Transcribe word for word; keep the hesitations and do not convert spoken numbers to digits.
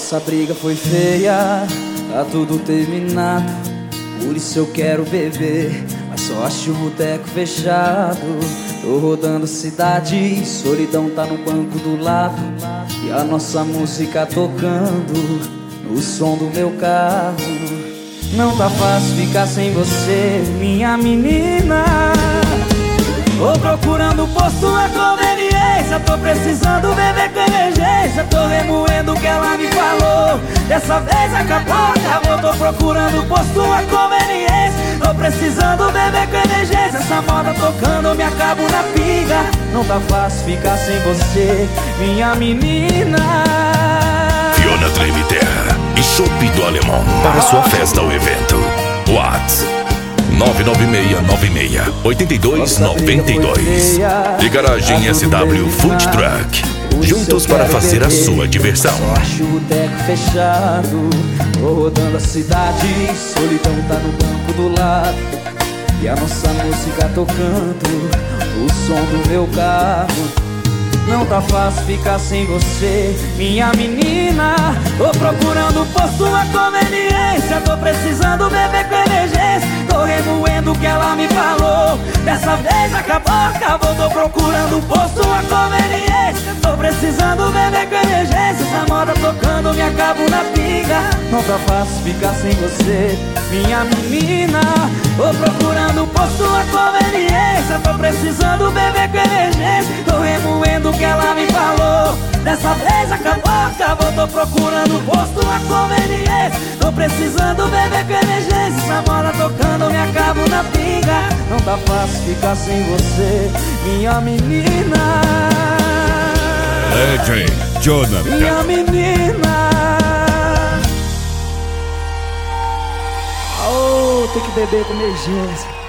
Nossa briga foi feia, tá tudo terminado. Por isso eu quero beber, mas só acho o boteco fechado. Tô rodando a cidade, solidão tá no banco do lado. E a nossa música tocando no som do meu carro. Não tá fácil ficar sem você, minha menina. Tô procurando posto a conveniência, tô precisando beber com emergência. Tô remoendo o que ela me falou, dessa vez acabou, acabou. Tô procurando posto a conveniência, tô precisando beber com emergência. Essa moda tocando, me acabo na pinga. Não tá fácil ficar sem você, minha menina. Fiona Treme Terra e Chopp do Alemão para sua festa ou evento. WhatsApp nove nove seis nove seis oito dois nove dois. E Garagem S W Food Truck, juntos para fazer a sua diversão. Só acho o boteco fechado, tô rodando a cidade, solidão tá no banco do lado. E a nossa música tocando o som do meu carro. Não tá fácil ficar sem você, minha menina. Tô procurando posto a conveniência, tô precisando beber com emergência. Tô remoendo o que ela me falou, dessa vez acabou, acabou. Tô procurando posto a conveniência, tô precisando beber com emergência. Essa moda tocando, me acabo na pinga. Não tá fácil ficar sem você, minha menina. Tô procurando posto a conveniência, tô precisando beber com emergência. Tô remoendo o que ela me falou, dessa vez acabou, acabou. Tô procurando posto a conveniência, tô precisando beber com emergência. Essa moda tocando, me acabo na pinga. Não tá fácil ficar sem você, minha menina. Legend Jonathan, minha menina. Oh, tem que beber com emergência.